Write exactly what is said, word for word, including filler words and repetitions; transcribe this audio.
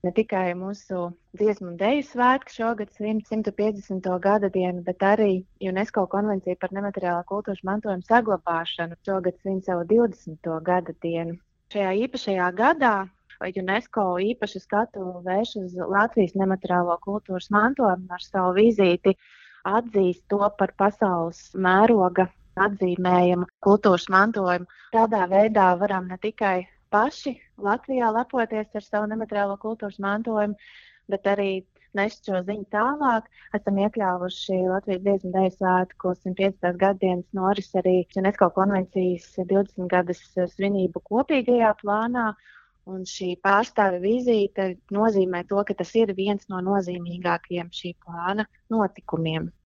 ne tikai mūsu dziesmu un deju svētki šogad simt piecdesmito gada dienu, bet arī UNESCO konvencija par nemateriālā kultūras mantojuma saglabāšanu šogad svin savu divdesmito gada dienu. Šajā īpašajā gadā UNESCO īpašu skatu vērš uz Latvijas nemateriālo kultūras mantojumu ar savu vizīti atzīst to par pasaules mēroga atzīmējumu kultūras mantojumu. Tādā veidā varam ne tikai paši Latvijā lepoties ar savu nemateriālo kultūras mantojumu, bet arī nest šo ziņu tālāk. Esam iekļāvuši Latvijas dziesmu un deju svētku simt piecdesmitās gadadienas noris arī UNESCO konvencijas divdesmit gadas svinību kopīgajā plānā. Un šī pārstāve vizīte nozīmē to, ka tas ir viens no nozīmīgākajiem šī plāna notikumiem.